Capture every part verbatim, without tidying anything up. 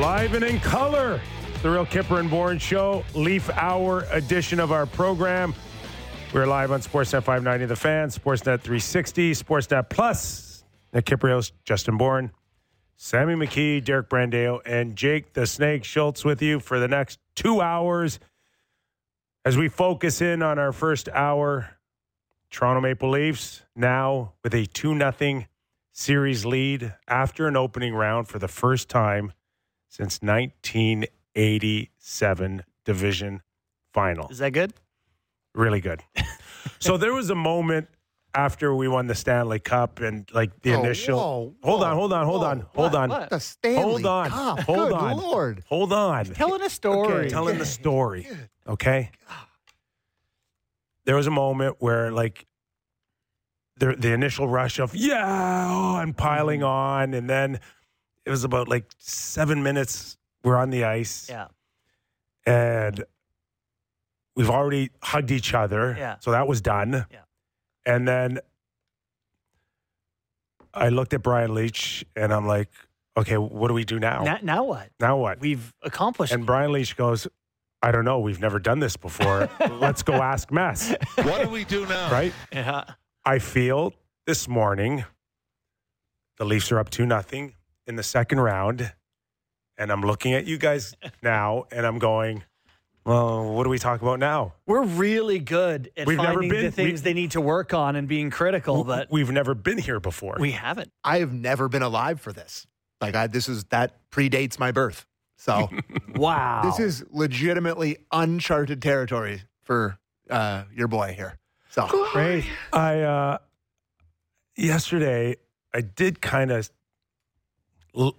Live and in color, the Real Kipper and Bourne Show, Leaf Hour edition of our program. We're live on Sportsnet five ninety The Fan, Sportsnet three sixty, Sportsnet Plus. Nick Kypreos, Justin Bourne, Sammy McKee, Derek Brandeo, and Jake the Snake Schultz with you for the next two hours as we focus in on our first hour. Toronto Maple Leafs now with a two nothing series lead after an opening round for the first time since nineteen eighty-seven division final. Is that good? Really good. So there was a moment after we won the Stanley Cup and like the oh, initial. Whoa, hold whoa, on, hold on, hold whoa, on, hold what, on. what? The Stanley Hold on, Cup. hold Good on, Lord. hold on. Telling a story. Okay. Telling the story. Okay. There was a moment where like the the initial rush of yeah oh, and piling on, and then it was about like seven minutes. We're on the ice. Yeah. And we've already hugged each other. Yeah. So that was done. Yeah. And then I looked at Brian Leach and I'm like, okay, what do we do now? Now, now what? Now what? We've accomplished. And Brian Leach goes, I don't know. We've never done this before. Let's go ask Mess. What do we do now? Right? Yeah. I feel this morning the Leafs are up two nothing in the second round. And I'm looking at you guys now, and I'm going, well, what do we talk about now? We're really good at We've never finding been- the things we- they need to work on and being critical, but We've never been here before. we haven't. I have never been alive for this. Like, I, this is, that predates my birth. So Wow. this is legitimately uncharted territory for uh, your boy here. So great. I, uh, yesterday, I did kind of, l-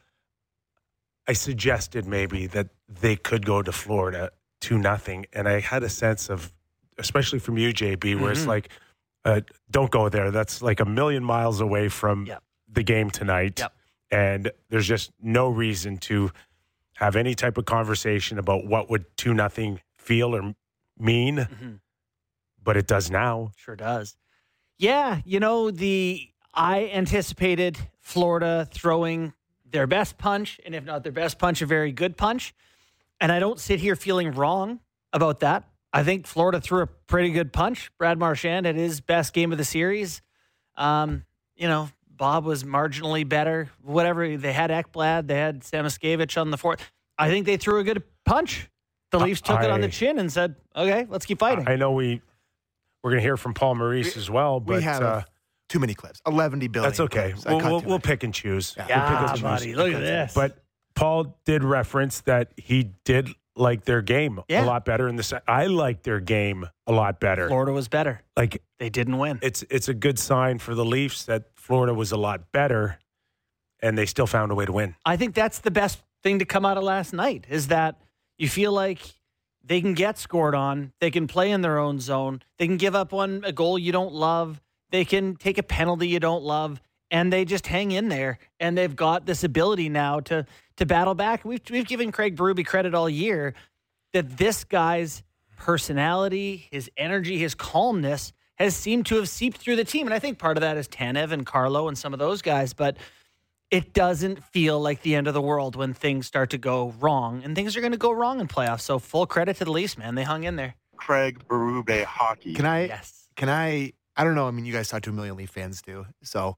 I suggested maybe that they could go to Florida two nothing, and I had a sense of, especially from you, J B, where Mm-hmm. it's like, uh, don't go there. That's like a million miles away from Yep. the game tonight, Yep. and there's just no reason to have any type of conversation about what would two nothing feel or mean, Mm-hmm. but it does now. Sure does. Yeah, you know, the I anticipated Florida throwing their best punch, and if not their best punch, a very good punch. And I don't sit here feeling wrong about that. I think Florida threw a pretty good punch. Brad Marchand had his best game of the series. Um, you know, Bob was marginally better. Whatever, they had Ekblad, they had Samoskevich on the fourth. I think they threw a good punch. The Leafs took it on the I- chin and said, okay, let's keep fighting. I know we we're going to hear from Paul Maurice as well, but we have uh, too many clips. eleven billion that's okay. clips. I We'll, cut we'll, too we'll many. pick and choose. Yeah. We'll pick yeah, and choose. buddy, look at this. But Paul did reference that he did like their game Yeah. a lot better in the se- I like their game a lot better. Florida was better. Like They didn't win. it's it's a good sign for the Leafs that Florida was a lot better and they still found a way to win. I think that's the best thing to come out of last night is that you feel like they can get scored on. They can play in their own zone. They can give up one a goal you don't love. They can take a penalty you don't love, and they just hang in there. And they've got this ability now to to battle back. We've we've given Craig Berube credit all year that this guy's personality, his energy, his calmness has seemed to have seeped through the team. And I think part of that is Tanev and Carlo and some of those guys, but it doesn't feel like the end of the world when things start to go wrong, and things are going to go wrong in playoffs. So full credit to the Leafs, man. They hung in there. Craig Berube hockey. Can I? Yes. Can I? I don't know. I mean, you guys talk to a million Leaf fans too. So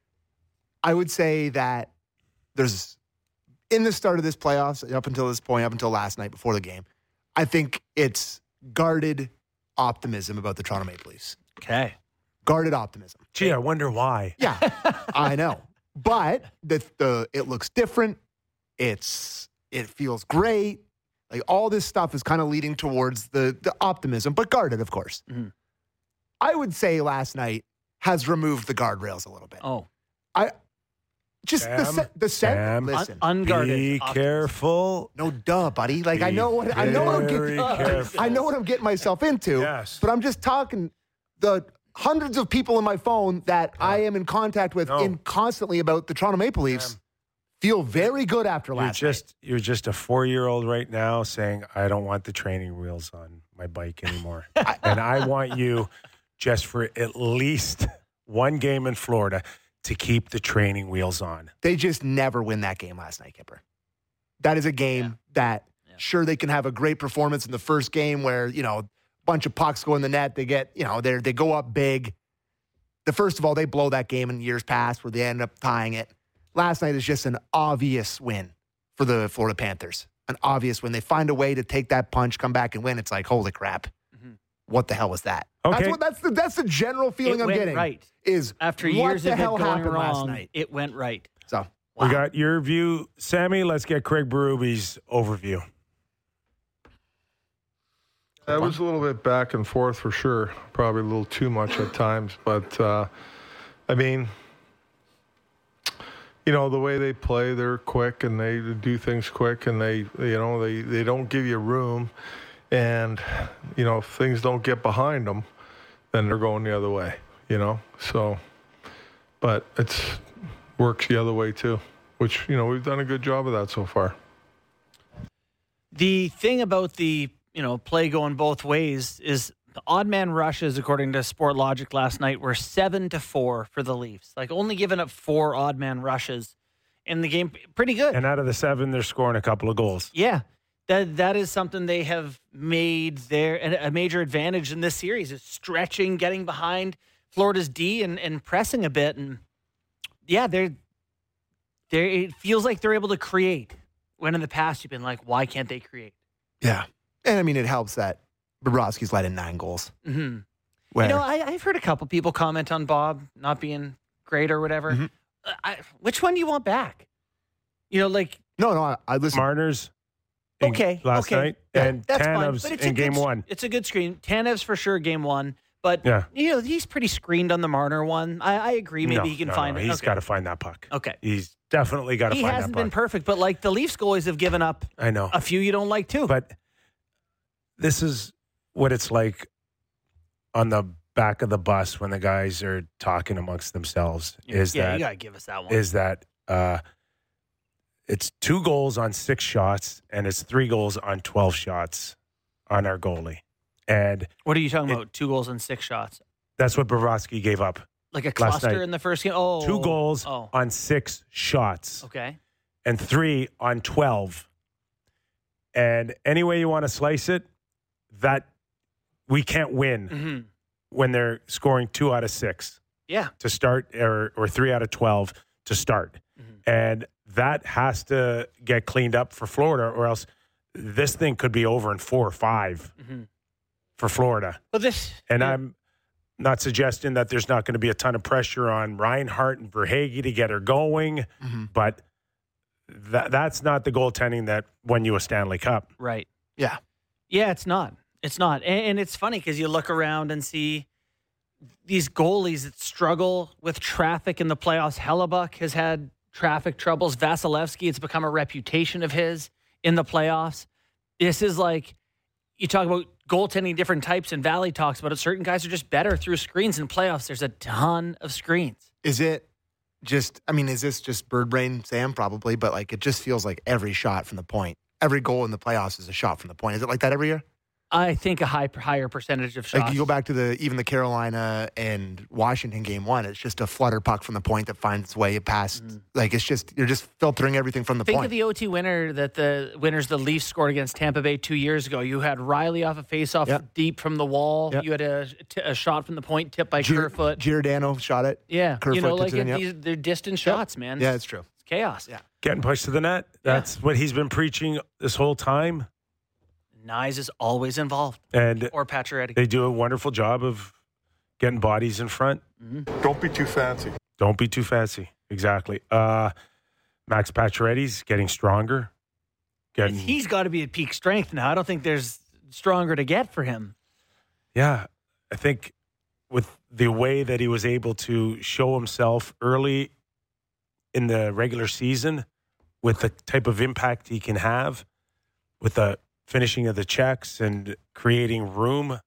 I would say that there's in the start of this playoffs, up until this point, up until last night before the game, I think it's guarded optimism about the Toronto Maple Leafs. Okay. Guarded optimism. Gee, I wonder why. Yeah, I know. But the the it looks different. It's it feels great. Like all this stuff is kind of leading towards the the optimism, but guarded, of course. Mhm. I would say last night has removed the guardrails a little bit. Oh, I just the Sam, se- the set. Sam. Listen, Un- unguarded. Be optimism. careful. no duh, buddy. Like I Be know what I know what I'm very getting. careful. I know what I'm getting myself into. Yes. But I'm just talking the hundreds of people in my phone that I am in contact with No. in constantly about the Toronto Maple Leafs. Sam. Feel very good after You're last just you're just a four-year-old right now saying, I don't want the training wheels on my bike anymore. And I want you just for at least one game in Florida to keep the training wheels on. They just never win that game last night, Kipper. That is a game Yeah. that, Yeah. sure, they can have a great performance in the first game where, you know, a bunch of pucks go in the net. They get, you know, they they go up big. The first of all, they blow that game in years past where they end up tying it. Last night is just an obvious win for the Florida Panthers. An obvious win. They find a way to take that punch, come back and win. It's like, holy crap. Mm-hmm. What the hell was that? Okay. That's, what, that's, the, that's the general feeling It I'm went getting. right. Is After what years the of it hell going happened last wrong, night? it went right. So, We wow. got your view, Sammy. Let's get Craig Berube's overview. It was a little bit back and forth for sure. Probably a little too much at times. But, uh, I mean, you know, the way they play, they're quick and they do things quick and they, you know, they, they don't give you room. And, you know, if things don't get behind them, then they're going the other way, you know. So, but it's works the other way too, which, you know, we've done a good job of that so far. The thing about the, you know, play going both ways is the odd man rushes, according to Sportlogic last night, were seven to four for the Leafs. Like only giving up four odd man rushes in the game. Pretty good. And out of the seven, they're scoring a couple of goals. Yeah. That that is something they have made their a major advantage in this series is stretching, getting behind Florida's D and, and pressing a bit. And yeah, they're they it feels like they're able to create. When in the past you've been like, why can't they create? Yeah. And I mean, it helps that Bobrovsky's let in nine goals. Mm-hmm. Where, You know, I, I've heard a couple people comment on Bob not being great or whatever. Mhm. Uh, I, which one do you want back? You know, like, no, no, I, I listen. Marner's in okay, last okay. night Yeah, and that's fine, Tanev's but it's in a game good, one. It's a good screen. Tanev's for sure game one, but Yeah. you know he's pretty screened on the Marner one. I, I agree. Maybe No, he can no, find no, it. He's okay. got to find that puck. Okay. He's definitely got to He find that hasn't puck. been perfect, but like the Leafs goalies have given up I know. a few you don't like too. But this is what it's like on the back of the bus when the guys are talking amongst themselves. Is yeah, that you gotta give us that one. is that uh, it's two goals on six shots and it's three goals on twelve shots on our goalie, and what are you talking it- about? Two goals and six shots, that's what Bobrovsky gave up. like a last cluster night. in the first game. Oh, Two goals Oh, on six shots. okay. And three on twelve. And any way you want to slice it, that we can't win hmm when they're scoring two out of six Yeah. to start or, or three out of twelve to start. Mhm. And that has to get cleaned up for Florida or else this thing could be over in four or five hmm for Florida. But this, And yeah. I'm not suggesting that there's not going to be a ton of pressure on Reinhart and Verhaeghe to get her going, Mhm. but that that's not the goaltending that won you a Stanley Cup. right. Yeah. Yeah, it's not. It's not. And, and it's funny because you look around and see these goalies that struggle with traffic in the playoffs. Hellebuck has had traffic troubles. Vasilevsky, it's become a reputation of his in the playoffs. This is like, you talk about goaltending different types, and Valley talks about it. Certain guys are just better through screens in playoffs. There's a ton of screens. Is it just, I mean, is this just bird brain, Sam? Probably, but like it just feels like every shot from the point, every goal in the playoffs is a shot from the point. Is it like that every year? I think a high, higher percentage of shots. Like you go back to the even the Carolina and Washington game one, it's just a flutter puck from the point that finds its way past. Like it's just you're just filtering everything from the Think point. of the O T winner that the winners the Leafs scored against Tampa Bay two years ago. You had Riley off a faceoff Yep. deep from the wall. Yep. You had a, t- a shot from the point tipped by Gir- Kerfoot. Giordano shot it. Yeah, you know, Kerfoot like tips it in, it- yep. these they're distant shots, man. Yeah, it's true. It's chaos. Yeah. Getting pushed to the net. That's what he's been preaching this whole time. Nyes is always involved, And or Pacioretty. they do a wonderful job of getting bodies in front. Don't be too fancy. Don't be too fancy. Exactly. Uh, Max Pacioretty's getting stronger. Getting, He's got to be at peak strength now. I don't think there's stronger to get for him. yeah, I think with the way that he was able to show himself early in the regular season, with the type of impact he can have, with the finishing of the checks and creating room,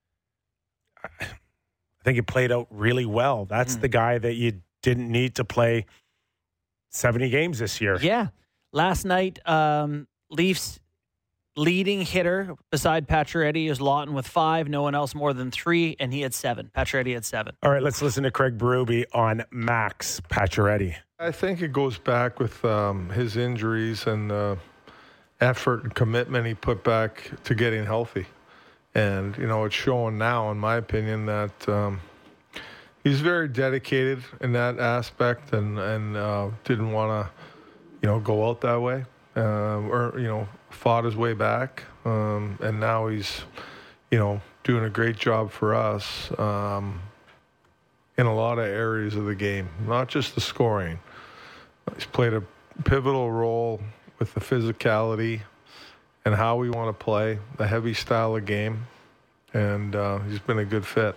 I think it played out really well. That's Mm. the guy that you didn't need to play seventy games this year. Yeah. Last night, um, Leafs leading hitter beside Pacioretty is Lawton with five. No one else more than three, and he had seven. Pacioretty had seven. All right, let's listen to Craig Berube on Max Pacioretty. I think it goes back with um, his injuries and uh, effort and commitment he put back to getting healthy. And, you know, it's showing now, in my opinion, that um, he's very dedicated in that aspect and, and uh, didn't want to, you know, go out that way uh, or, you know, fought his way back. Um, and now he's, you know, doing a great job for us um, in a lot of areas of the game, not just the scoring. He's played a pivotal role with the physicality and how we want to play, the heavy style of game, and uh, he's been a good fit.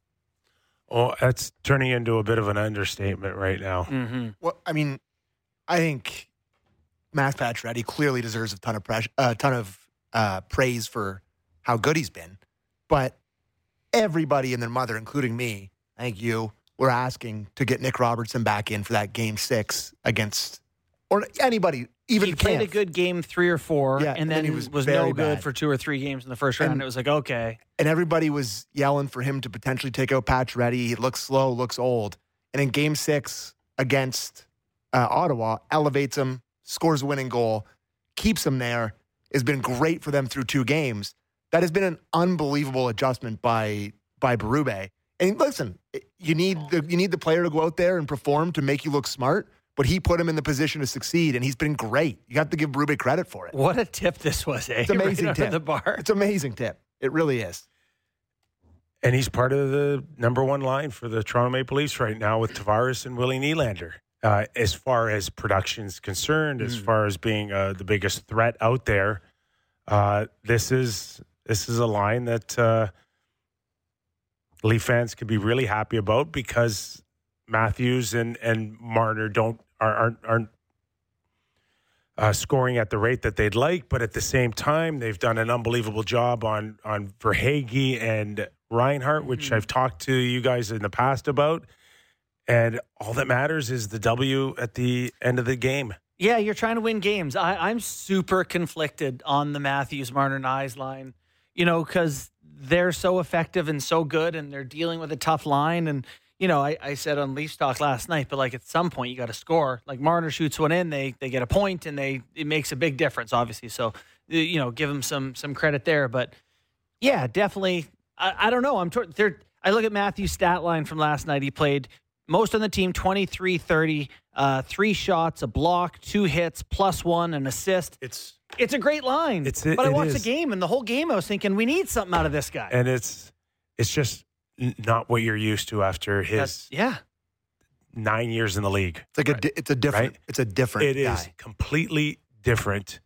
Oh, that's turning into a bit of an understatement right now. Mm-hmm. Well, I mean, I think Matt Pacioretty clearly deserves a ton of pressure, a ton of uh, praise for how good he's been. But everybody and their mother, including me, I think you, were asking to get Nick Robertson back in for that game six against, or anybody, even He played Kampf. a good game three or four, Yeah, and and then then he he was, was no very good bad. for two or three games in the first round. And- it was like, okay. And everybody was yelling for him to potentially take out Pacioretty. He looks slow, looks old. And in game six against uh, Ottawa, elevates him, scores a winning goal, keeps him there, has been great for them through two games. That has been an unbelievable adjustment by by Berube. And listen, you need the you need the player to go out there and perform to make you look smart, but he put him in the position to succeed, and he's been great. You have to give Berube credit for it. What a tip this was, eh? It's an amazing right under tip. the bar. It's an amazing tip. It really is. And he's part of the number one line for the Toronto Maple Leafs right now with Tavares and Willie Nylander. Uh, as far as production's concerned, as far as being uh, the biggest threat out there, uh, this is this is a line that uh, Leaf fans could be really happy about because Matthews and, and Marner don't are, aren't aren't uh, scoring at the rate that they'd like, but at the same time, they've done an unbelievable job on on Verhaeghe and Reinhart, which I've talked to you guys in the past about. And all that matters is the W at the end of the game. Yeah, you're trying to win games. I, I'm super conflicted on the Matthews, Marner, Nyes line, you know, because they're so effective and so good, and they're dealing with a tough line. And, you know, I, I said on Leafs Talk last night, but like at some point you got to score. Like Marner shoots one in, they they get a point, and they it makes a big difference, obviously. So, you know, give them some some credit there. But yeah, definitely. I, I don't know. I'm tor- there. I look at Matthews' stat line from last night. He played most on the team, twenty-three thirty, uh, three shots, a block, two hits, plus one, an assist. It's It's a great line. It's- it- but I it watched is. the game, and the whole game I was thinking, we need something out of this guy. and it's it's just n- not what you're used to after his That's- yeah. nine years in the league. It's like a di- it's a different Right? it's a different It guy. is completely different.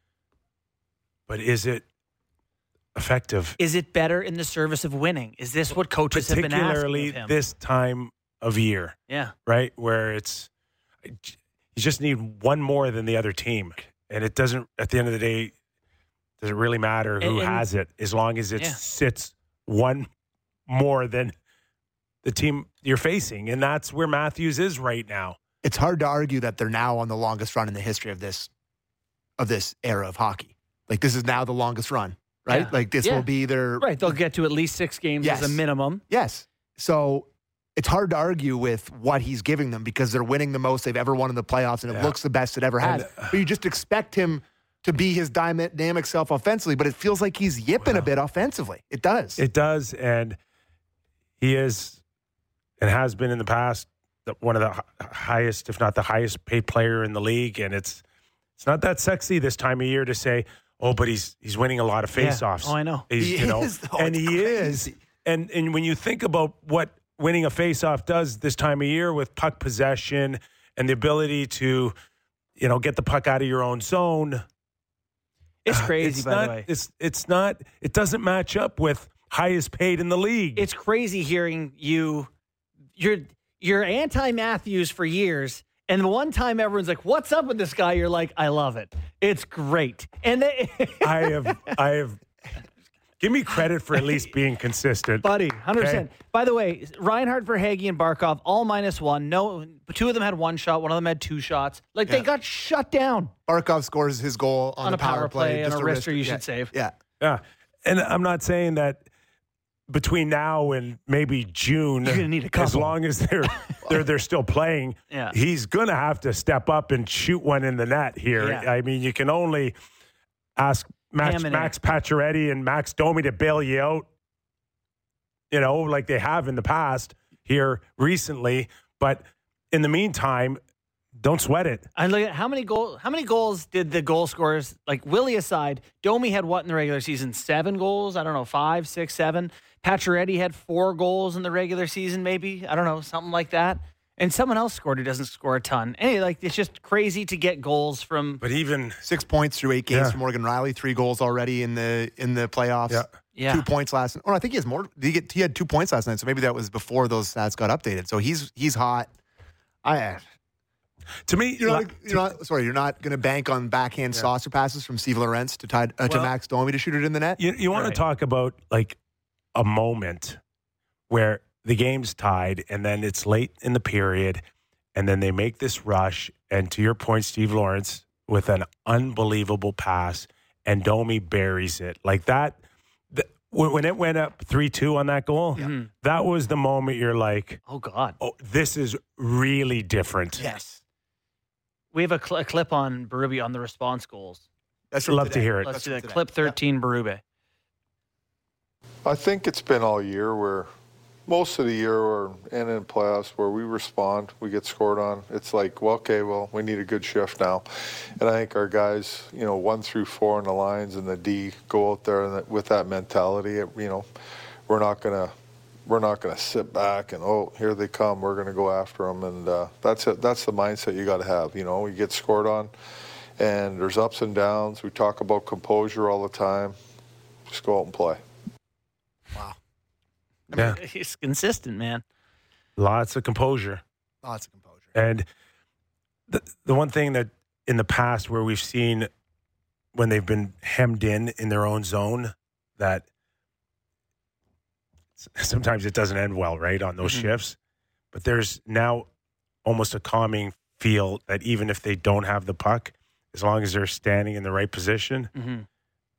But is it effective? Is it better in the service of winning? Is this what coaches have been asking Particularly of him? this time of year, yeah. right? Where it's you just need one more than the other team, and it doesn't. At the end of the day, does it really matter who And- and- has it as long as it Yeah. sits one more than the team you're facing, and that's where Matthews is right now. It's hard to argue that they're now on the longest run in the history of this of this era of hockey. Like this is now the longest run, right? Yeah. Like this Yeah. will be their Right. They'll get to at least six games Yes. as a minimum. Yes. So it's hard to argue with what he's giving them because they're winning the most they've ever won in the playoffs, and it Yeah. looks the best it ever has. And, uh, but you just expect him to be his dynamic self offensively, but it feels like he's yipping a bit offensively. It does. It does, and he is and has been in the past the- one of the hi- highest, if not the highest paid player in the league. And it's it's not that sexy this time of year to say, oh, but he's he's winning a lot of Yeah. faceoffs. Oh, I know. He's, He you know, is, though. and It's he crazy. is. And and when you think about what winning a faceoff does this time of year with puck possession and the ability to, you know, get the puck out of your own zone. It's crazy, it's by not, the way. It's it's not. It doesn't match up with highest paid in the league. It's crazy hearing you. You're you're anti Matthews for years, and the one time everyone's like, "What's up with this guy?" You're like, "I love it. It's great." And they, I have, I have. Give me credit for at least being consistent, buddy, one hundred percent. Okay. By the way, Reinhart, Verhaeghe, and Barkov all minus one. No, two of them had one shot. One of them had two shots. Like they Yeah. got shut down Barkov scores his goal on, on the a power play and just a wrister. You yeah. should save. Yeah. Yeah, and I'm not saying that between now and maybe June, You're gonna need a as couple. long as they're they're they're still playing, Yeah. he's gonna have to step up and shoot one in the net here. Yeah. I mean, you can only ask Max, Ham and Max Pacioretty and Max Domi to bail you out, you know, like they have in the past here recently. But in the meantime, don't sweat it. I look at how many goals. How many goals did the goal scorers, like Willie aside, Domi had what in the regular season? Seven goals. I don't know, five, six, seven. Pacioretty had four goals in the regular season, maybe. I don't know, something like that. And someone else scored who doesn't score a ton. Anyway, like it's just crazy to get goals from. But even Six points through eight games Yeah. for Morgan Riley. Three goals already in the in the playoffs. Yeah. Yeah. Two points last. Oh, I think he has more. Did he get? He had two points last night. So maybe that was before those stats got updated. So he's he's hot. I. to me, You're like, not, you're not sorry. You're not going to bank on backhand saucer passes from Steve Lorentz to tie, uh, to Well- Max Domi to shoot it in the net. you, you want Right. to talk about like a moment where the game's tied and then it's late in the period and then they make this rush. And to your point, Steve Lawrence with an unbelievable pass and Domi buries it like that. The, when when it went up three two on that goal, Mhm. that was the moment you're like, Oh, God. oh, this is really different. Yes, We have a, cl- a clip on Berube on the response goals. that's I'd from love to today. hear it. Let's That's do from that. today. Clip thirteen, Berube. I think it's been all year where most of the year or and in playoffs where we respond, we get scored on. It's like, well, okay, well, we need a good shift now. And I think our guys, you know, one through four in the lines and the D go out there and that, with that mentality, it, you know, we're not gonna we're not gonna sit back and oh, here they come, we're gonna go after them, and uh, that's it. That's the mindset you got to have. You know, you get scored on, and there's ups and downs. We talk about composure all the time. Just go out and play. Yeah. He's consistent, man. Lots of composure. Lots of composure. And the the one thing that in the past where we've seen when they've been hemmed in in their own zone, that sometimes it doesn't end well, right, on those Mhm. shifts. But there's now almost a calming feel that even if they don't have the puck, as long as they're standing in the right position, Mm-hmm. it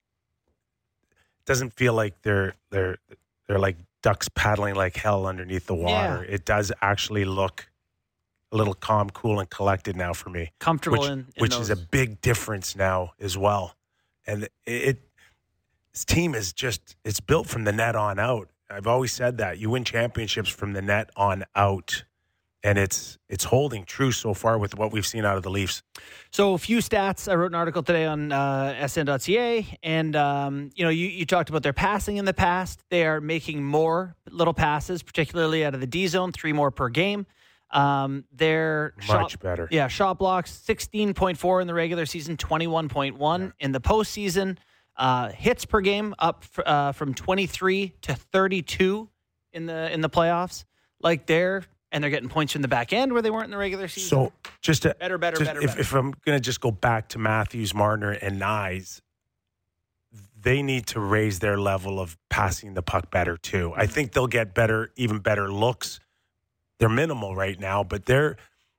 doesn't feel like they're they're they're like ducks paddling like hell underneath the water. It does actually look a little calm, cool, and collected now for me, Comfortable which, in, in which those. is a big difference now as well. And it, it this team is just it's built from the net on out. I've always said that you win championships from the net on out, and it's it's holding true so far with what we've seen out of the Leafs. So a few stats. I wrote an article today on uh, S N dot C A, and um, you know, you, you talked about their passing in the past. They are making more little passes, particularly out of the D zone, three more per game. Um, their Much shot, better. yeah, shot blocks sixteen point four in the regular season, twenty-one point one in the postseason. Uh, hits per game up f- uh, from twenty-three to thirty-two in the in the playoffs. Like they're and they're getting points from the back end where they weren't in the regular season. So just to, better, better, just better, if, better. if I'm going to just go back to Matthews, Marner, and Nyes, they need to raise their level of passing the puck better too. I think they'll get better, even better looks. They're minimal right now, but they're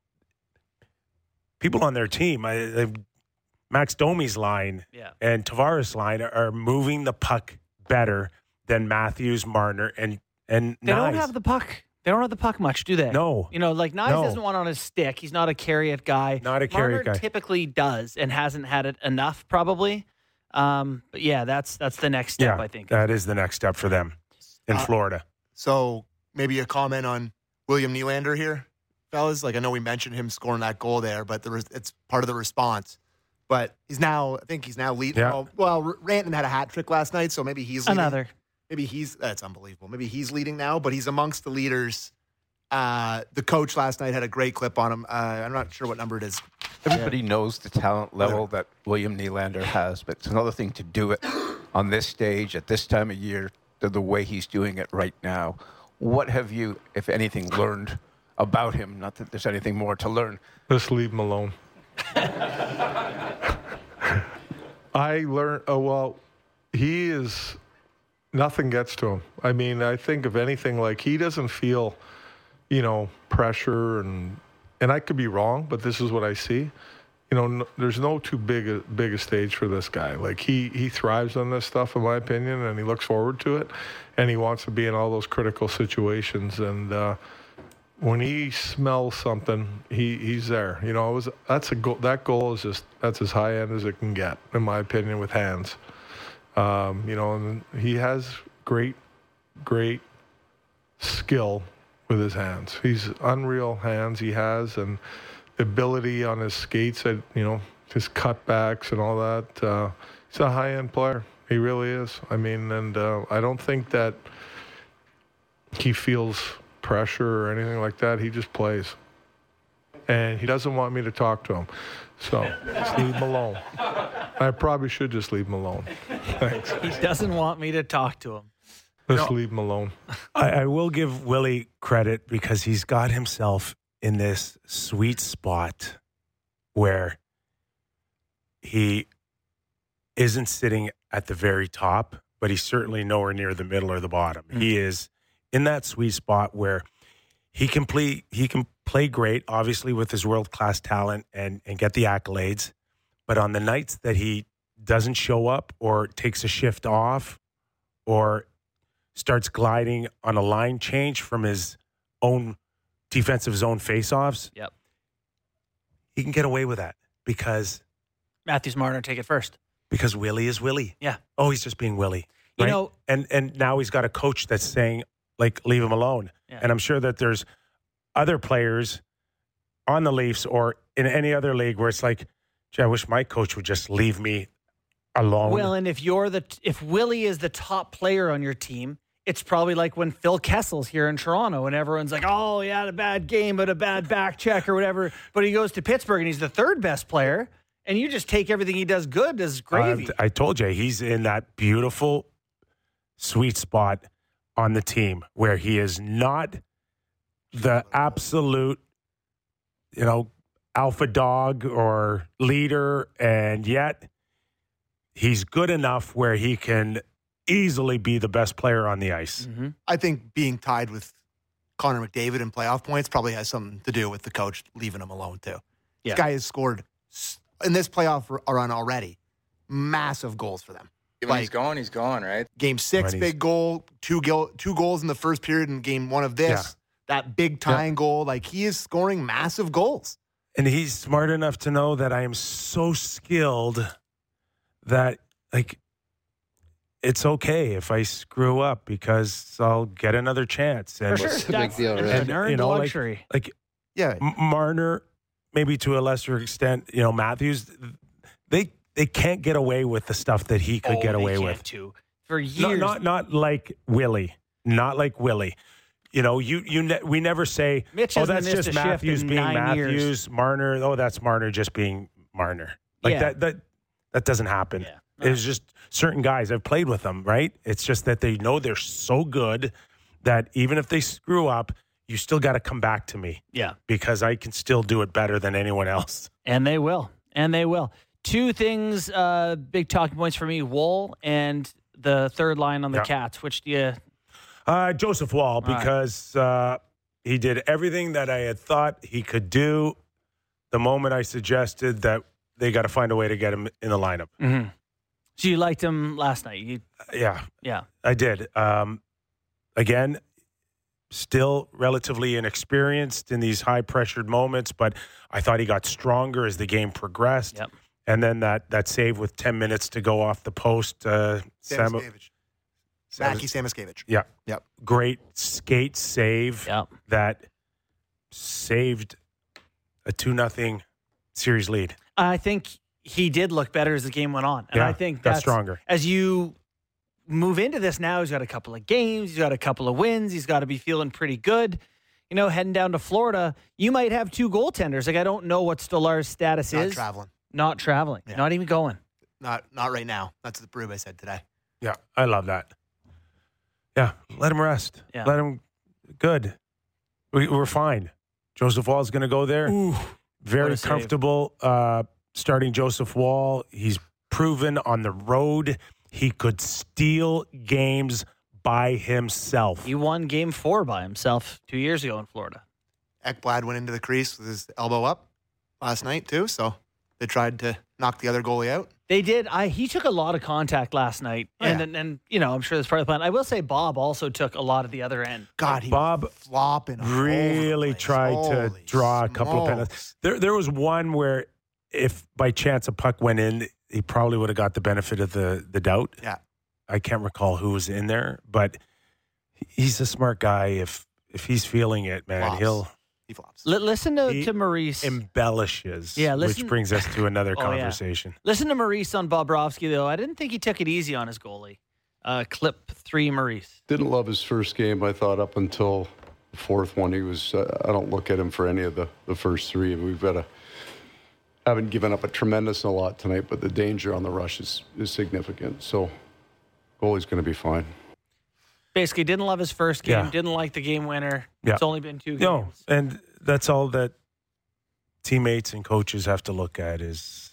people on their team. I, I, Max Domi's line yeah. and Tavares' line are, are moving the puck better than Matthews, Marner, and and They Nyes. don't have the puck. They don't have the puck much, do they? No. You know, like Nyes No. doesn't want on his stick. He's not a carry it guy. Not a carry it Marner guy. typically does and hasn't had it enough, probably. Um, but yeah, that's that's the next step, yeah, I think. that is the next step for them in Uh, Florida. So maybe a comment on William Nylander here, fellas. Like I know we mentioned him scoring that goal there, but the res- it's part of the response. But he's now, I think he's now leading. Yeah. Well, well, Ranton had a hat trick last night, so maybe he's leading. Another. Maybe he's that's unbelievable. Maybe he's leading now, but he's amongst the leaders. Uh, the coach last night had a great clip on him. Uh, I'm not sure what number it is. Everybody knows the talent level that William Nylander has, but it's another thing to do it on this stage at this time of year, the, the way he's doing it right now. What have you, if anything, learned about him? Not that there's anything more to learn. Just leave him alone. I learned, oh, well, he is, nothing gets to him. I mean, I think if anything, like he doesn't feel, you know, pressure and, and I could be wrong, but this is what I see. You know, no, there's no too big a, big a stage for this guy. Like he, he thrives on this stuff, in my opinion, and he looks forward to it, and he wants to be in all those critical situations. And uh, when he smells something, he, he's there. You know, it was that's a goal. That goal is just that's as high end as it can get, in my opinion, with hands. Um, you know, and he has great, great skill with his hands. He's unreal hands he has, and the ability on his skates, that you know, his cutbacks and all that. Uh, he's a high end player. He really is. I mean, and uh, I don't think that he feels pressure or anything like that. He just plays. And he doesn't want me to talk to him. So just leave him alone. I probably should just leave him alone. Thanks. He doesn't want me to talk to him. Just leave him alone. I, I will give Willie credit because he's got himself in this sweet spot where he isn't sitting at the very top, but he's certainly nowhere near the middle or the bottom. Mm-hmm. He is in that sweet spot where he can play, he can play great, obviously, with his world-class talent and, and get the accolades. But on the nights that he doesn't show up or takes a shift off or starts gliding on a line change from his own defensive zone faceoffs, yep, he can get away with that because Matthews Marner take it first. Because Willie is Willie. Yeah. Oh, he's just being Willie. You right? know, and and now he's got a coach that's saying, like, leave him alone. Yeah. And I'm sure that there's other players on the Leafs or in any other league where it's like, gee, I wish my coach would just leave me alone. Well, and if you're the if Willie is the top player on your team, it's probably like when Phil Kessel's here in Toronto and everyone's like, oh, he had a bad game, but a bad back check or whatever. But he goes to Pittsburgh and he's the third best player. And you just take everything he does good as gravy. Uh, I told you, he's in that beautiful, sweet spot on the team where he is not the absolute, you know, alpha dog or leader, and yet he's good enough where he can easily be the best player on the ice. Mm-hmm. I think being tied with Connor McDavid in playoff points probably has something to do with the coach leaving him alone, too. Yeah. This guy has scored in this playoff run already massive goals for them. When like, he's going, he's going, right? Game six, When big goal, two, gil- two goals in the first period in game one of this. Yeah. That big tying yeah. goal. Like, he is scoring massive goals. And he's smart enough to know that I am so skilled that, like, it's okay if I screw up because I'll get another chance. And, For sure. It's a big deal, right? It's an earned you know, luxury. Like, like Yeah. M- Marner, maybe to a lesser extent, you know, Matthews, they they can't get away with the stuff that he could oh, get away they with. Can't too. For years. No, not not like Willie. Not like Willie. You know, you you ne- we never say, Mitch oh, hasn't that's missed just a shift Matthews in being nine Matthews, years. Marner, oh, that's Marner just being Marner. Like Yeah. that that that doesn't happen. Yeah. No. It's just certain guys, I've played with them, right? It's just that they know they're so good that even if they screw up, you still got to come back to me. Yeah. Because I can still do it better than anyone else. And they will. And they will. Two things, uh, big talking points for me, Woll and the third line on the Yeah. Cats. Which do you... Uh, Joseph Woll, right. because uh, he did everything that I had thought he could do the moment I suggested that they got to find a way to get him in the lineup. Mm-hmm. So you liked him last night? You, Yeah, yeah. I did. Um, again, still relatively inexperienced in these high-pressured moments, but I thought he got stronger as the game progressed. Yep. And then that, that save with ten minutes to go off the post. Uh, Sam- Samoskevich. Mackie Samoskevich. Yeah. Yep. Great skate save Yep. that saved a two nothing series lead. I think he did look better as the game went on. And Yeah, I think got that's stronger. As you move into this now, he's got a couple of games, he's got a couple of wins, he's got to be feeling pretty good. You know, heading down to Florida, you might have two goaltenders. Like, I don't know what Stolar's status Not is. traveling. Not traveling. Yeah. Not even going. Not not right now. That's what the Berube said today. Yeah, I love that. Yeah, let him rest. Yeah. Let him. Good. We, we're fine. Joseph Wall is going to go there. Ooh, what Very a save. comfortable uh, starting Joseph Wall. He's proven on the road he could steal games by himself. He won game four by himself two years ago in Florida. Ekblad went into the crease with his elbow up last night, too. So they tried to knock the other goalie out. They did. I he took a lot of contact last night, Oh, and, yeah. and and you know I'm sure that's part of the plan. I will say Bob also took a lot of the other end. God, he Bob was flopping all over the really place. tried to Holy draw a couple of smokes. penalties. There, there was one where if by chance a puck went in, he probably would have got the benefit of the, the doubt. Yeah. I can't recall who was in there, but he's a smart guy. If if he's feeling it, man, Flops. he'll He flops. L- listen to, He to Maurice. embellishes. Yeah, listen- which brings us to another Oh, yeah. conversation. Listen to Maurice on Bobrovsky, though. I didn't think he took it easy on his goalie. Uh, clip three, Maurice. Didn't love his first game, I thought, up until the fourth one. He was, uh, I don't look at him for any of the, the first three. We've got a, haven't given up a tremendous a lot tonight, but the danger on the rush is, is significant. So, goalie's going to be fine. Basically, didn't love his first game. Yeah. Didn't like the game winner. Yeah. It's only been two games. No, and that's all that teammates and coaches have to look at is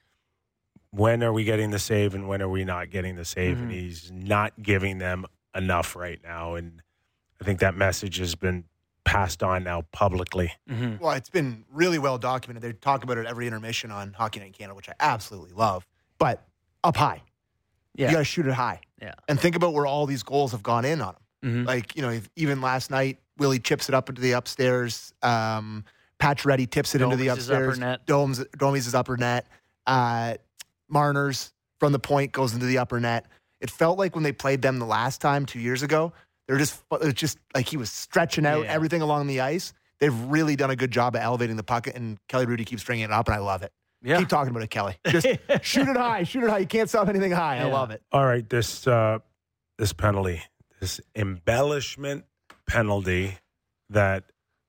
when are we getting the save and when are we not getting the save? Mhm. And he's not giving them enough right now. And I think that message has been passed on now publicly. Mm-hmm. Well, it's been really well documented. They talk about it every intermission on Hockey Night in Canada, which I absolutely love. But up high. Yeah. You got to shoot it high. Yeah. And think about where all these goals have gone in on him. Mhm. Like, you know, if- even last night, Willie chips it up into the upstairs. Um, Pacioretty tips it into the Domes' upper upstairs. net. Domes, Domies' upper net. Uh, Marner's from the point goes into the upper net. It felt like when they played them the last time two years ago, they're just, it was just like he was stretching out Yeah. everything along the ice. They've really done a good job of elevating the puck, and Kelly Rudy keeps bringing it up, and I love it. Yeah. Keep talking about it, Kelly. Just shoot it high, shoot it high. You can't stop anything high. I Yeah. love it. All right, this uh, this penalty, this embellishment penalty that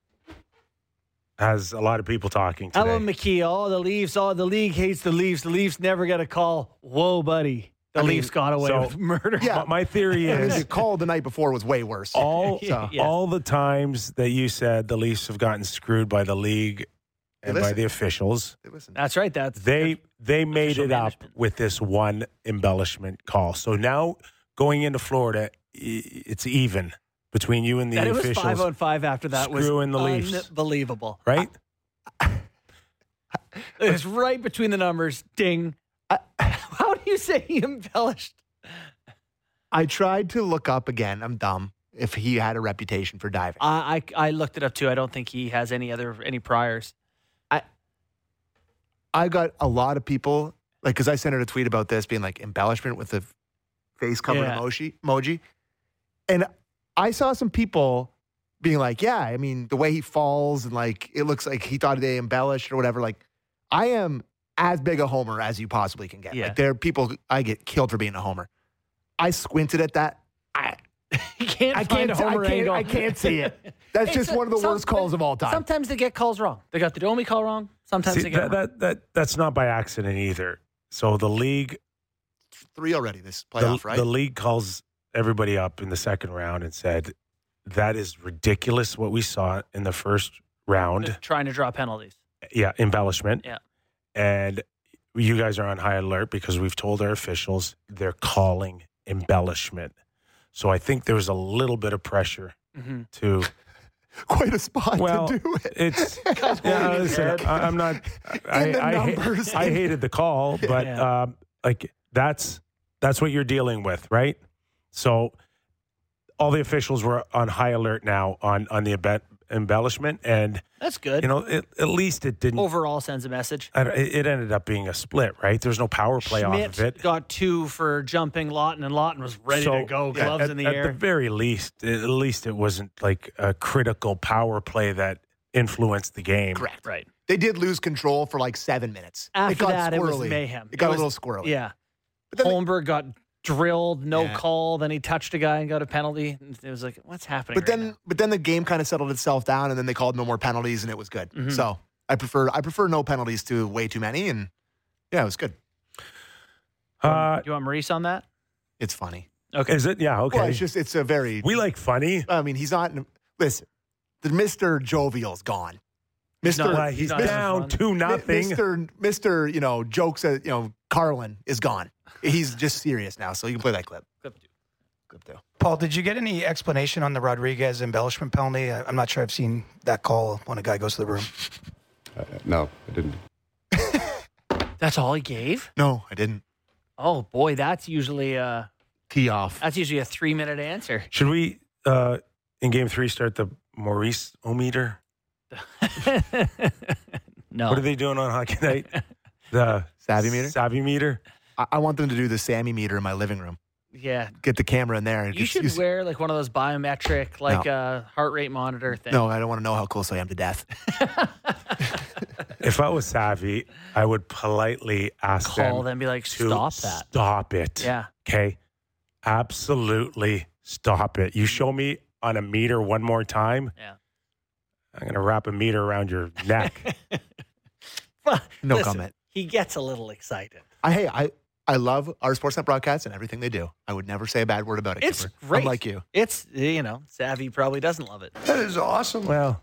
has a lot of people talking today. Alan McKee, oh, the Leafs, oh, the league hates the Leafs. The Leafs never get a call. Whoa, buddy. The I mean, Leafs got away so- with murder. Yeah. My- My theory And is the call the night before was way worse. all So- Yes. all the times that you said the Leafs have gotten screwed by the league and by listen. the officials, Listen, That's right. That's they they made official it up management. with this one embellishment call. So now going into Florida, i- it's even between you and the that it was officials, five on five after that was screwing the Leafs. unbelievable. right? It was right between the numbers. Ding. Uh, how do you say he embellished? I tried to look up again. I'm dumb. If he had a reputation for diving, I, I I looked it up too. I don't think he has any other any priors. I got a lot of people like because I sent out a tweet about this being like embellishment with the face covered Yeah. emoji emoji, and I saw some people being like, "Yeah, I mean the way he falls and like it looks like he thought they embellished or whatever." Like, I am as big a homer as you possibly can get. Yeah. Like there are people I get killed for being a homer. I squinted at that. I You can't I find can't, a homer I can't, angle. I can't see it. That's Hey, just so- one of the some- worst calls of all time. Sometimes they get calls wrong. They got the Domi call wrong. Sometimes See, they get that, it wrong. that that that's not by accident either. So the league, Three already this the, playoff, right? the league calls everybody up in the second round and said that is ridiculous what we saw in the first round. trying to draw penalties. Yeah, embellishment. Yeah. And you guys are on high alert because we've told our officials they're calling embellishment. So I think there was a little bit of pressure Mm-hmm. to. Quite a spot Well, to do it. it's. Guys Yeah, holding his listen, head. I, I'm not. I, In the I, ha- numbers. I hated the call, but Yeah. um, like that's that's what you're dealing with, right? So all the officials were on high alert now on on the event embellishment, and That's good. you know, it, at least it didn't. Overall sends a message. I don't- It it ended up being a split, right? There's no power play Schmidt off of it. got two for jumping Lawton, and Lawton was ready So, to go, yeah, gloves at, in the at air. the very least, at least it wasn't like a critical power play that influenced the game. Correct. Right. They did lose control for like seven minutes. After it got that, it was squirrely. mayhem. It got was, a little squirrely. Yeah. But then they- Holmberg got drilled, no Yeah. call. Then he touched a guy and got a penalty. It was like, what's happening? but right then, now? but then the game kind of settled itself down, and then they called no more penalties, and it was good. Mhm. So I prefer I prefer no penalties to way too many, and yeah, it was good. Uh, Do you want Maurice on that? It's funny. Okay. is it? Yeah. Okay. Well, it's just it's a very. we like funny. I mean, he's not. Listen, the Mister Jovial's gone. Mister not- Well, he's he's not having down fun. two nothing. Mister Mister You know, jokes at you know Carlin is gone. He's just serious now, so you can play that clip. Clip two. Clip two. Paul, did you get any explanation on the Rodriguez embellishment penalty? I- I'm not sure I've seen that call when a guy goes to the room. Uh, no, I didn't. That's all he gave? No, I didn't. Oh, boy, that's usually a, Tee off. that's usually a three-minute answer. Should we, uh, in game three, start the Maurice-o-meter? No. What are they doing on hockey night? The Savvy meter? Savvy meter? I, I want them to do the Sammy meter in my living room. Yeah. Get the camera in there. You Just should use- wear like one of those biometric, like a uh, heart rate monitor thing. No, I don't want to know how close I am to death. If I was savvy, I would politely ask Call them them, be like, to stop that. Stop it. Yeah. Okay. Absolutely stop it. You show me on a meter one more time, Yeah. I'm going to wrap a meter around your neck. Well, No listen, comment. He gets a little excited. I hey, I I love our Sportsnet broadcast and everything they do. I would never say a bad word about it. It's Kipper. great. Unlike you. It's, you know, Savvy probably doesn't love it. That is awesome. Well,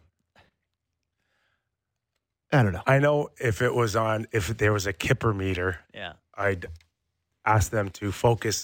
I don't know. I know if it was on, if there was a Kipper meter, Yeah. I'd ask them to focus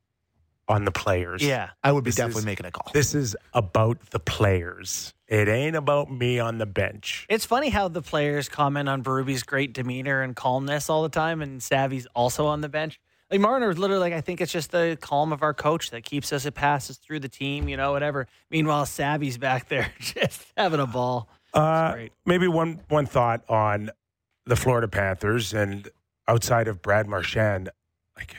on the players. Yeah. I would be This definitely is- making a call. This is about the players. It ain't about me on the bench. It's funny how the players comment on Berube's great demeanor and calmness all the time, and Savvy's also on the bench. Like Marner is literally like, I think it's just the calm of our coach that keeps us, it passes through the team, you know, whatever. Meanwhile, Savvy's back there just having a ball. Uh, great. maybe one one thought on the Florida Panthers, and outside of Brad Marchand, like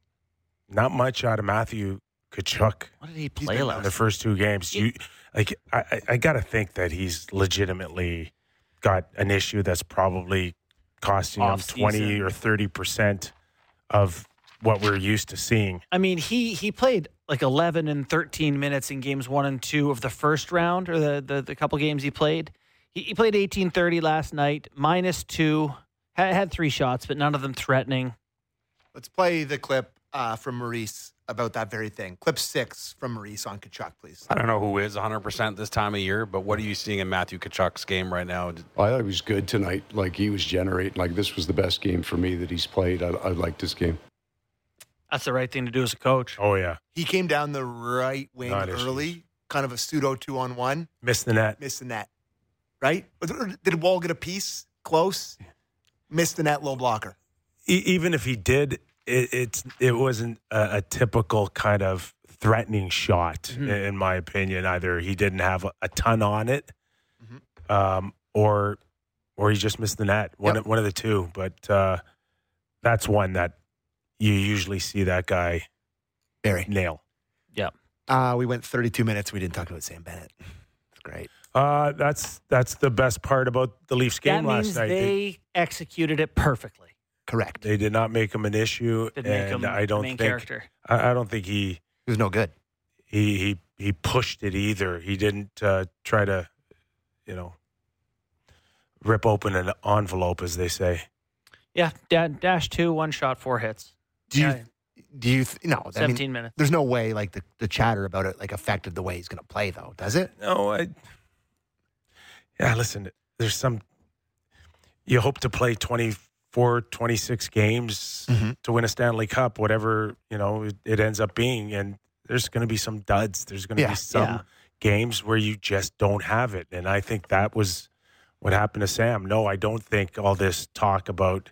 not much out of Matthew Tkachuk What did he He's play been last in the first two games. You like, I, I, I got to think that he's legitimately got an issue that's probably costing him Off-season. twenty or thirty percent of what we're used to seeing. I mean, he he played like eleven and thirteen minutes in games one and two of the first round, or the the, the couple games he played. He, he played eighteen thirty last night, minus two, had, had three shots, but none of them threatening. Let's play the clip uh, from Maurice about that very thing. Clip six from Maurice on Tkachuk, please. I don't know who is one hundred percent this time of year, but what are you seeing in Matthew Tkachuk's game right now? I thought he was good tonight. Like, he was generating. Like, this was the best game for me that he's played. I, I liked this game. That's the right thing to do as a coach. Oh yeah, He came down the right wing Not issues. early, kind of a pseudo two on one, missed the net. missed the net. Right? Did Wall get a piece close? Missed the net, low blocker. E- even if he did, it, it's it wasn't a, a typical kind of threatening shot, Mm-hmm. in, in my opinion. Either he didn't have a, a ton on it, Mhm. um, or or he just missed the net. One Yep. one of the two. But uh, that's one that you usually see that guy Barry. nail. Uh, we went thirty-two minutes. We didn't talk about Sam Bennett. It's great. Uh, that's that's the best part about the Leafs game That last means night. they, They, executed it perfectly. Correct. they did not make him an issue, Didn't make and him I don't main think character. I, I don't think he. He was no good. he he he pushed it either. He didn't uh, try to, you know, rip open an envelope, as they say. Yeah, da- dash two, one shot, four hits. Do you? Yeah, Do you? Th- no. I mean, seventeen minutes. there's no way like the, the chatter about it like affected the way he's going to play though, does it? No, I. Yeah, listen. There's some. You hope to play twenty-four, twenty-six games Mhm. to win a Stanley Cup, whatever you know it, it ends up being, and there's going to be some duds. There's going to Yeah, be some yeah. games where you just don't have it, and I think that was what happened to Sam. No, I don't think all this talk about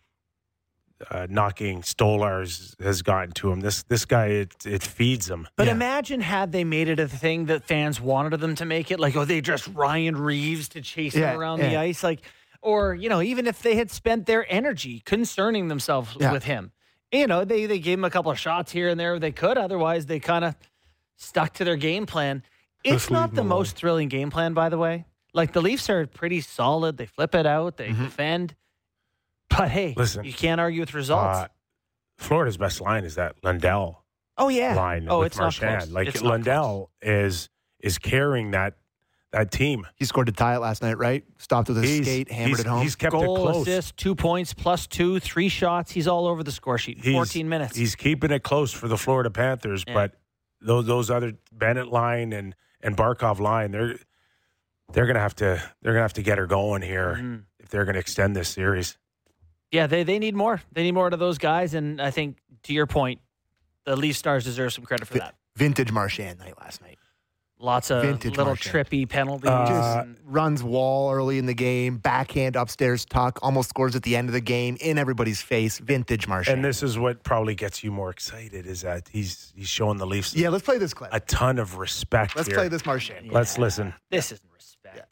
uh, knocking Stolars has gotten to him. This this guy, it it feeds him. But Yeah. imagine had they made it a thing that fans wanted them to make it, like, oh, they just Ryan Reeves to chase Yeah, him around the yeah. ice, like, or you know, even if they had spent their energy concerning themselves Yeah. with him, you know, they they gave him a couple of shots here and there. They could, otherwise, they kind of stuck to their game plan. It's Just leave not him the alone. most thrilling game plan, by the way. Like the Leafs are pretty solid. They flip it out. They Mhm. defend. But hey, Listen, you can't argue with results. Uh, Florida's best line is that Lundell oh yeah. line oh, with it's not Marchand. close. Like It's not Lundell is is carrying that that team. He scored to tie it last night, right? Stopped with his He's, skate, hammered he's, it home. he's kept Goal, it close. assist, two points, plus two, three shots. He's all over the score sheet. in He's- fourteen minutes. He's keeping it close for the Florida Panthers, Yeah. but those those other Bennett line and and Barkov line, they're they're gonna have to they're gonna have to get her going here Mhm. if they're gonna extend this series. Yeah, they, they need more. They need more out of those guys. And I think, to your point, the Leaf Stars deserve some credit for Vi- that. Vintage Marchand night last night. Lots of Vintage little Marchand. trippy penalties. Uh, Just runs wall early in the game, backhand upstairs tuck, almost scores at the end of the game in everybody's face. Vintage Marchand. And this is what probably gets you more excited is that he's he's showing the Leafs yeah, let's play this clip. a ton of respect Let's here. play this Marchand. Let's listen. This isn't respect.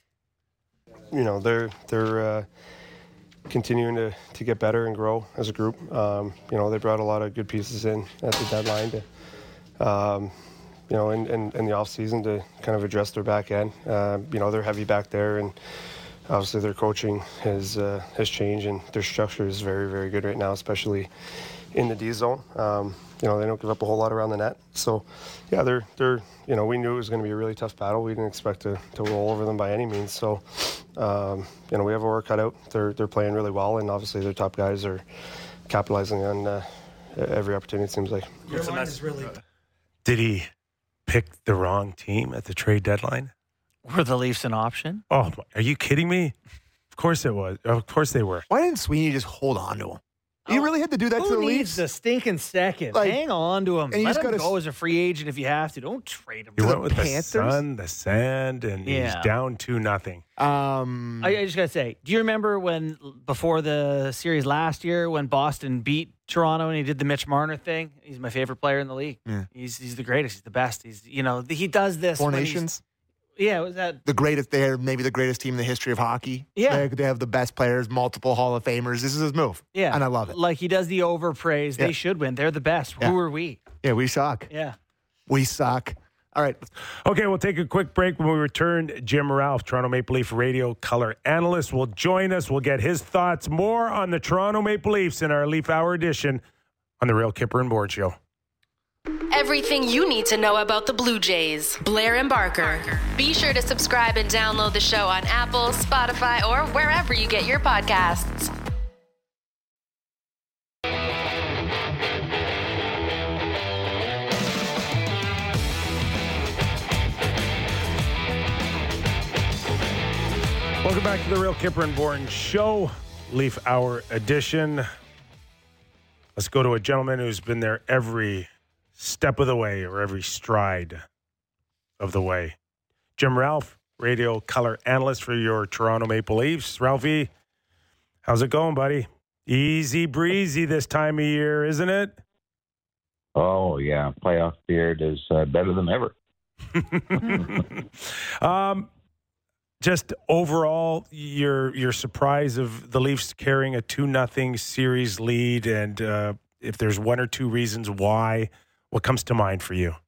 You know, they're they're uh, continuing to, to get better and grow as a group. Um, you know, they brought a lot of good pieces in at the deadline to, um, you know, in, in, in the off season to kind of address their back end. Uh, you know, they're heavy back there, and obviously their coaching has uh, has changed, and their structure is very, very good right now, especially in the D zone. Um, you know, they don't give up a whole lot around the net. So, yeah, they're they're you know, we knew it was going to be a really tough battle. We didn't expect to, to roll over them by any means. So, um, you know, we have our work cut out. They're they're playing really well, and obviously their top guys are capitalizing on uh, every opportunity. It seems like. Your line is really. Did he pick the wrong team at the trade deadline? Were the Leafs an option? Oh, are you kidding me? Of course it was. Of course they were. Why didn't Sweeney just hold on to him? You really had to do that Who to the needs Leafs? a stinking second? Like, Hang on to him. and you Let just him gotta go s- as a free agent if you have to. Don't trade him. He To went the with Panthers? the sun, the sand, and Yeah. he's down two nothing. Um, I, I just got to say, do you remember when, before the series last year, when Boston beat Toronto and he did the Mitch Marner thing? He's my favorite player in the league. Yeah. He's he's the greatest. He's the best. He's, you know, he does this. Four when he's- Nations, Yeah, was that? the greatest. They're maybe the greatest team in the history of hockey. Yeah. they, they have the best players, multiple Hall of Famers. This is his move. Yeah. and I love it. Like he does the overpraise. Yeah. They should win. They're the best. Yeah. Who are we? Yeah, we suck. Yeah. We suck. All right, Okay, we'll take a quick break. When we return, Jim Ralph, Toronto Maple Leaf radio color analyst, will join us. We'll get his thoughts more on the Toronto Maple Leafs in our Leaf Hour edition on the Real Kipper and Bourne Show. Everything you need to know about the Blue Jays. Blair and Barker. Be sure to subscribe and download the show on Apple, Spotify, or wherever you get your podcasts. Welcome back to the Real Kipper and Bourne Show, Leaf Hour edition. Let's go to a gentleman who's been there every step of the way or every stride of the way. Jim Ralph, radio color analyst for your Toronto Maple Leafs. Ralphie, how's it going, buddy? Easy breezy this time of year, isn't it? Oh, yeah. Playoff beard is uh, better than ever. um, just overall, your your surprise of the Leafs carrying a two nothing series lead, and uh, if there's one or two reasons why, what comes to mind for you?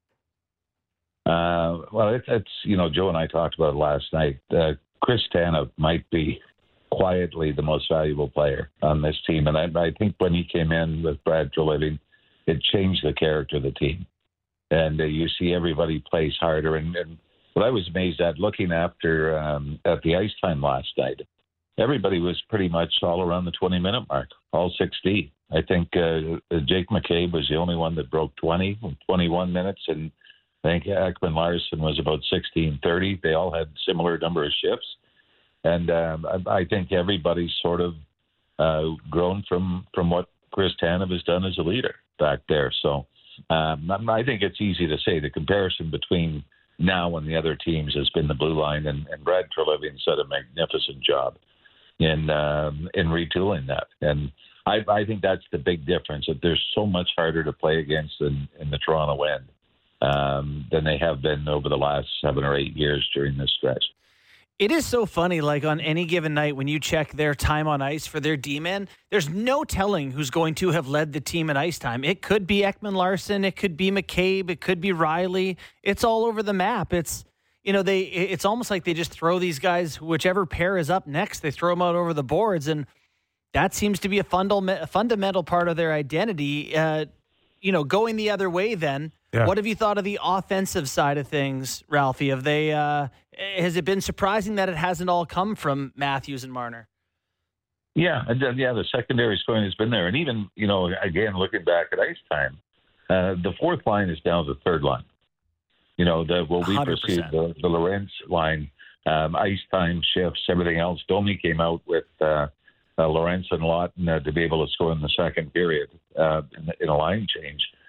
Uh, well, it's, it's, you know, Joe and I talked about it last night. Uh, Chris Tanev might be quietly the most valuable player on this team. And I, I think when he came in with Brad Treliving, it changed the character of the team. And uh, you see everybody plays harder. And, and what I was amazed at looking after um, at the ice time last night, everybody was pretty much all around the twenty-minute mark, all sixty. I think uh, Jake McCabe was the only one that broke twenty, twenty-one minutes, and I think Ekman Larson was about sixteen thirty. They all had similar number of shifts. And um, I, I think everybody's sort of uh, grown from, from what Chris Tanev has done as a leader back there. So um, I think it's easy to say the comparison between now and the other teams has been the blue line, and, and Brad Treliving's done a magnificent job in um, in retooling that. And I, I think that's the big difference, that they're so much harder to play against in, in the Toronto end um, than they have been over the last seven or eight years during this stretch. It is so funny, like on any given night when you check their time on ice for their D-men, there's no telling who's going to have led the team in ice time. It could be Ekman Larson, it could be McCabe, it could be Riley. It's all over the map. It's, you know, they. It's almost like they just throw these guys, whichever pair is up next, they throw them out over the boards, and that seems to be a fundamental fundamental part of their identity. Uh, you know, going the other way then. Yeah. What have you thought of the offensive side of things, Ralphie? Have they? Uh, has it been surprising that it hasn't all come from Matthews and Marner? Yeah, and then, yeah, the secondary scoring has been there, and even you know, again looking back at ice time, uh, the fourth line is down to the third line. You know, the what we perceive the, the Lorentz line, um, ice time shifts, everything else. Domi came out with uh, uh, Lorentz and Lawton uh, to be able to score in the second period uh, in, in a line change.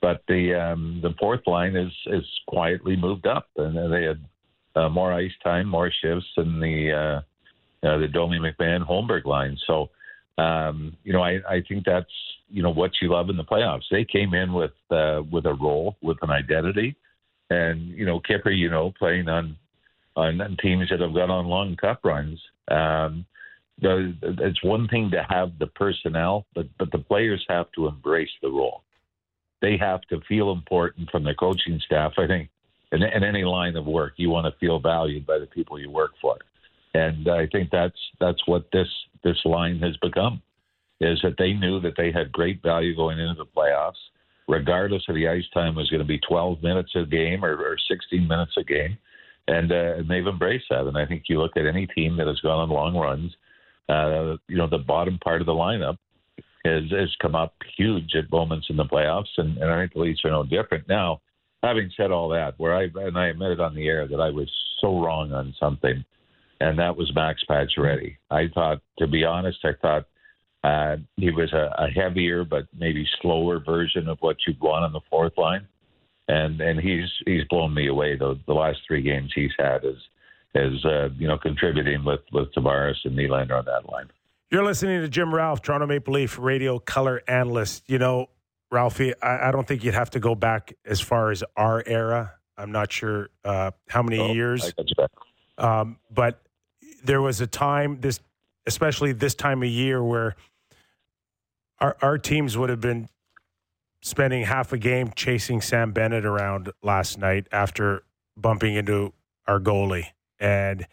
but the um, the fourth line is is quietly moved up, and they had uh, more ice time, more shifts than the uh, uh, the Domi McMahon Holmberg line. So, um, you know, I, I think that's you know what you love in the playoffs. They came in with uh, with a role, with an identity, and you know, Kipper, you know, playing on on teams that have gone on long cup runs. Um, the, it's one thing to have the personnel, but but the players have to embrace the role. They have to feel important from the coaching staff. I think in, in any line of work, you want to feel valued by the people you work for, and I think that's that's what this this line has become. Is that they knew that they had great value going into the playoffs, regardless of the ice time was going to be twelve minutes a game or, or sixteen minutes a game. And, uh, and they've embraced that. And I think you look at any team that has gone on long runs, uh, you know, the bottom part of the lineup has, has come up huge at moments in the playoffs. And, and I think the Leafs are no different. Now, having said all that, where I, and I admitted on the air that I was so wrong on something, and that was Max Pacioretty. I thought, to be honest, I thought uh, he was a, a heavier but maybe slower version of what you'd want on the fourth line. And and he's he's blown me away. The the last three games he's had is is uh, you know contributing with with Tavares and Nylander on that line. You're listening to Jim Ralph, Toronto Maple Leaf radio color analyst. You know, Ralphie, I, I don't think you'd have to go back as far as our era. I'm not sure uh, how many oh, years, um, but there was a time this, especially this time of year, where our our teams would have been spending half a game chasing Sam Bennett around last night after bumping into our goalie. And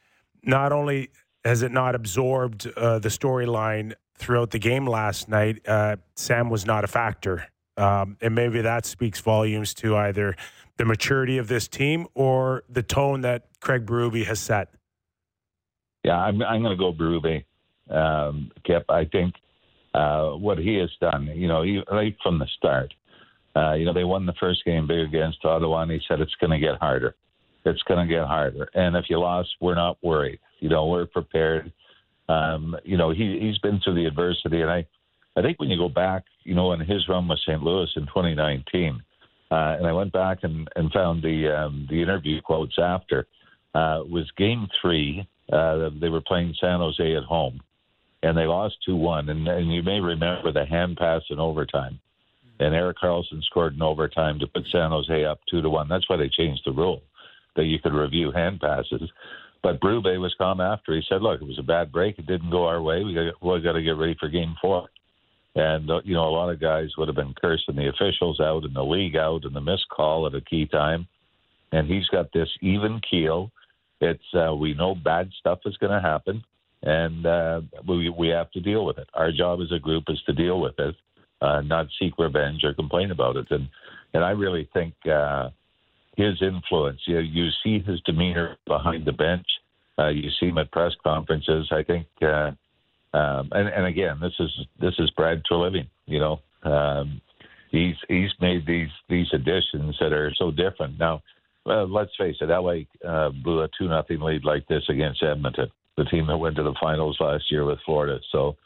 not only has it not absorbed uh, the storyline throughout the game last night, uh, Sam was not a factor. Um, and maybe that speaks volumes to either the maturity of this team or the tone that Craig Berube has set. Yeah, I'm, I'm going to go Berube, um, Kip. I think Uh, what he has done, you know, he, right from the start, uh, you know, they won the first game big against Ottawa, and he said it's going to get harder. It's going to get harder. And if you lost, we're not worried. You know, we're prepared. Um, you know, he, he's been through the adversity. And I, I think when you go back, you know, in his run with Saint Louis in twenty nineteen, uh, and I went back and, and found the, um, the interview quotes after, uh, was game three. Uh, they were playing San Jose at home. And they lost two one. And, and you may remember the hand pass in overtime. And Erik Karlsson scored in overtime to put San Jose up two to one. That's why they changed the rule, that you could review hand passes. But Berube was calm after. He said, look, it was a bad break. It didn't go our way. We got, we got to get ready for game four. And, uh, you know, a lot of guys would have been cursing the officials out and the league out and the missed call at a key time. And he's got this even keel. It's uh, we know bad stuff is going to happen. And uh, we we have to deal with it. Our job as a group is to deal with it, uh, not seek revenge or complain about it. And and I really think uh, his influence, you know, you see his demeanor behind the bench. Uh, you see him at press conferences. I think, uh, um, and and again, this is this is Brad Treliving. You know, um, he's he's made these these additions that are so different. Now, well, let's face it, L A uh, blew a two nothing lead like this against Edmonton, the team that went to the finals last year with Florida. So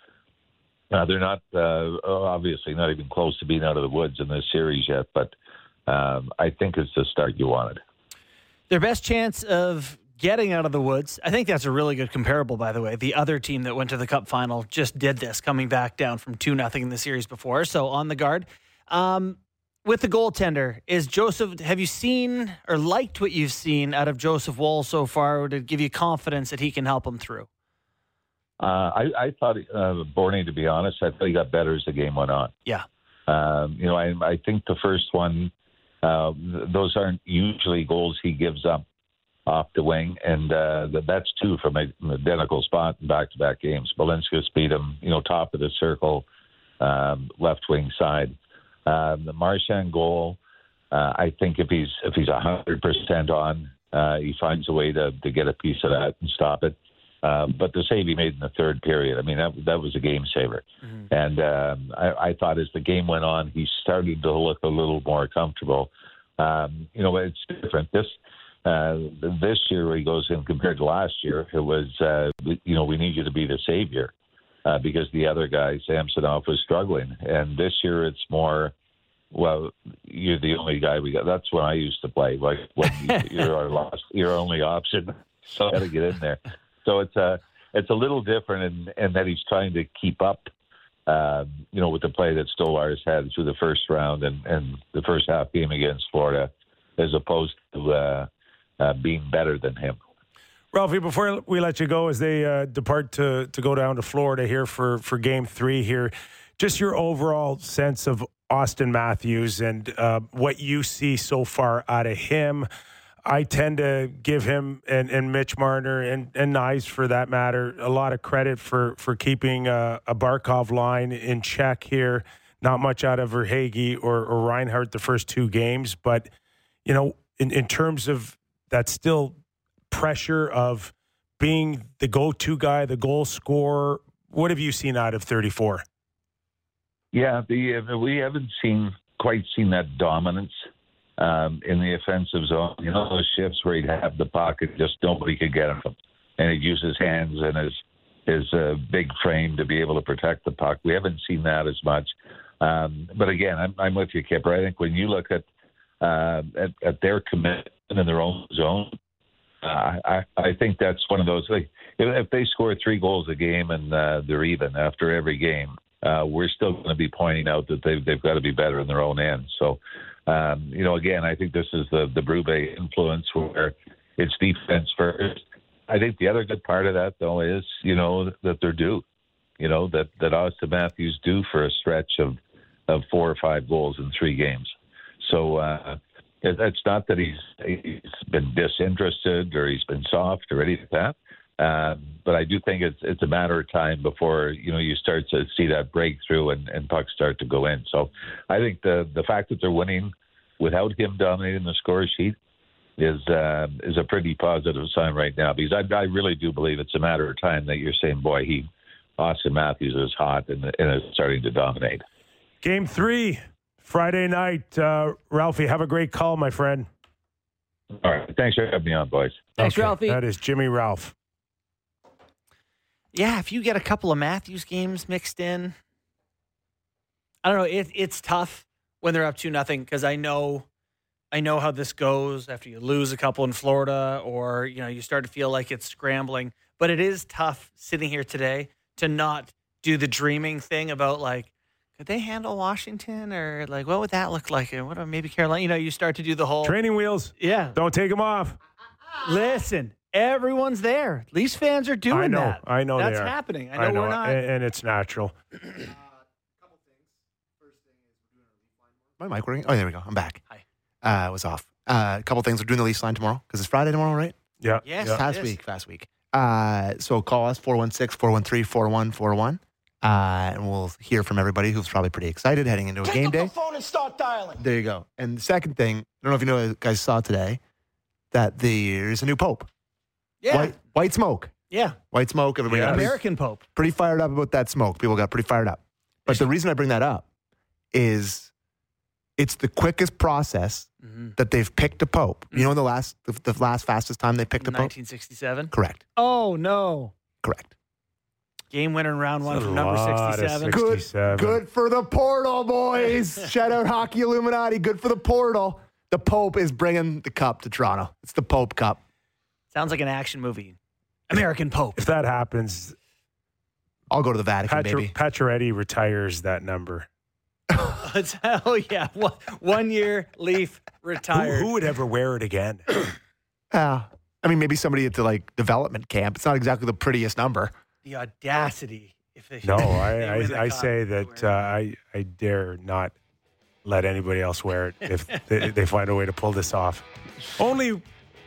uh, they're not, uh, obviously not even close to being out of the woods in this series yet, but um, I think it's the start you wanted. Their best chance of getting out of the woods, I think that's a really good comparable, by the way. The other team that went to the Cup final just did this, coming back down from two nothing in the series before, so on the guard. Um, with the goaltender, is Joseph, have you seen or liked what you've seen out of Joseph Woll so far to give you confidence that he can help him through? Uh, I, I thought, uh, Borney, to be honest, I thought he got better as the game went on. Yeah. Um, you know, I, I think the first one, uh, those aren't usually goals he gives up off the wing, and uh, that's two from an identical spot in back-to-back games. Balinskis beat him, you know, top of the circle, um, left wing side. Um, the Marchand goal, uh, I think if he's if he's one hundred percent on, uh, he finds a way to, to get a piece of that and stop it. Uh, but the save he made in the third period, I mean, that that was a game saver. Mm-hmm. And um, I, I thought as the game went on, he started to look a little more comfortable. Um, you know, it's different. This uh, this year where he goes in compared to last year, it was, uh, you know, we need you to be the savior. Uh, because the other guy, Samsonov, was struggling. And this year it's more, well, you're the only guy we got. That's when I used to play. Like when you, you're our last, your only option. So I got to get in there. So it's a it's a little different, in, in that he's trying to keep up, uh, you know, with the play that Stolarz had through the first round and, and the first half game against Florida, as opposed to uh, uh, being better than him. Ralphie, before we let you go, as they uh, depart to to go down to Florida here for, for game three here, just your overall sense of Auston Matthews and uh, what you see so far out of him. I tend to give him and, and Mitch Marner and, and Knies, for that matter, a lot of credit for, for keeping a, a Barkov line in check here. Not much out of Verhaeghe or, or Reinhart the first two games. But, you know, in, in terms of that still pressure of being the go-to guy, the goal scorer, what have you seen out of thirty-four? Yeah, the, we haven't seen quite seen that dominance um, in the offensive zone. You know, those shifts where he'd have the puck and just nobody could get him, and he'd use his hands and his his uh, big frame to be able to protect the puck. We haven't seen that as much. Um, but again, I'm, I'm with you, Kipper. I think when you look at uh, at, at their commitment in their own zone, uh, I, I think that's one of those. Like, if, if they score three goals a game and uh, they're even after every game, Uh, we're still going to be pointing out that they've, they've got to be better in their own end. So, um, you know, again, I think this is the, the Berube influence where it's defense first. I think the other good part of that, though, is, you know, that they're due. You know, that, that Auston Matthews due for a stretch of, of four or five goals in three games. So uh, it, it's not that he's, he's been disinterested or he's been soft or anything like that. Um, but I do think it's it's a matter of time before, you know, you start to see that breakthrough and, and pucks start to go in. So I think the the fact that they're winning without him dominating the score sheet is uh, is a pretty positive sign right now, because I, I really do believe it's a matter of time that you're saying, boy, he Auston Matthews is hot and, and is starting to dominate. Game three, Friday night. Uh, Ralphie, have a great call, my friend. All right. Thanks for having me on, boys. Thanks, okay. Ralphie. That is Jimmy Ralph. Yeah, if you get a couple of Matthews games mixed in, I don't know. It, it's tough when they're up two nothing, because I know, I know how this goes after you lose a couple in Florida, or you know you start to feel like it's scrambling. But it is tough sitting here today to not do the dreaming thing about, like, could they handle Washington, or like what would that look like, and what about maybe Carolina? You know, you start to do the whole training wheels. Yeah, don't take them off. Listen. Everyone's there. Leafs fans are doing I know, that. I know That's they are. happening. I know, I know we're not. And, and it's natural. My mic working? Oh, there we go. I'm back. Hi. Uh, it was off. Uh, a couple things. We're doing the Leafs line tomorrow because it's Friday tomorrow, right? Yeah. Yes. yeah. Fast week, fast week. Uh, so call us, four one six, four one three, four one four one. Uh, and we'll hear from everybody who's probably pretty excited heading into a Pick game up day. the phone and start dialing. There you go. And the second thing, I don't know if you know, guys saw today that there's a new pope. Yeah. White, white smoke. Yeah. White smoke. Everybody Yeah. got pretty, American Pope. pretty fired up about that smoke. People got pretty fired up. But the reason I bring that up is it's the quickest process Mm-hmm. that they've picked a pope. You know, the last the, the last fastest time they picked a pope? nineteen sixty-seven. Correct. Oh, no. Correct. Game winner in round one That's a from number lot of sixty-seven. six- Good, sixty-seven. good for the portal, boys. Shout out Hockey Illuminati. Good for the portal. The Pope is bringing the cup to Toronto. It's the Pope Cup. Sounds like an action movie. American Pope. If that happens, I'll go to the Vatican, Patro- baby. Pacioretty retires that number. Oh, yeah. One, one year, Leaf, Who, retired. who would ever wear it again? Yeah. I mean, maybe somebody at the like development camp. It's not exactly the prettiest number. The audacity. If they No, they I, win the I, I cup. say that uh, I, I dare not let anybody else wear it if they, they find a way to pull this off. Only,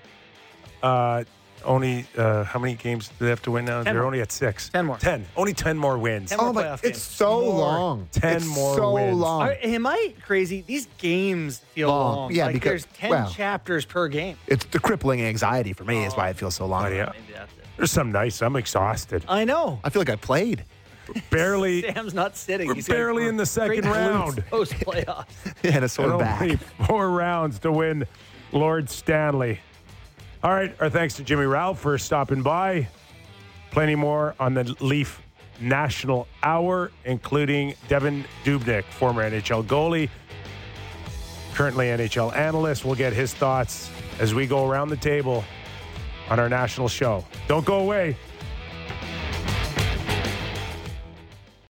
uh, only uh, how many games do they have to win now? Ten They're more. only at six. Ten more. Ten. Only ten more wins. Ten more Oh my! playoff It's games. so More. long. Ten It's more so wins. long. Are, am I crazy? These games feel Long. long. Yeah, like because- there's ten well- chapters per game. It's the crippling anxiety for me. Is why it feels so long. Oh, yeah. Maybe that's it. There's some nice. I'm exhausted. I know. I feel like I played. Barely. Sam's not sitting. We're He's got barely in the second great glutes round. Post playoffs. Yeah, and a sore And back. only four rounds to win Lord Stanley. All right, our thanks to Jimmy Ralph for stopping by. Plenty more on the Leaf National Hour, including Devin Dubnyk, former N H L goalie, currently N H L analyst. We'll get his thoughts as we go around the table on our national show. Don't go away.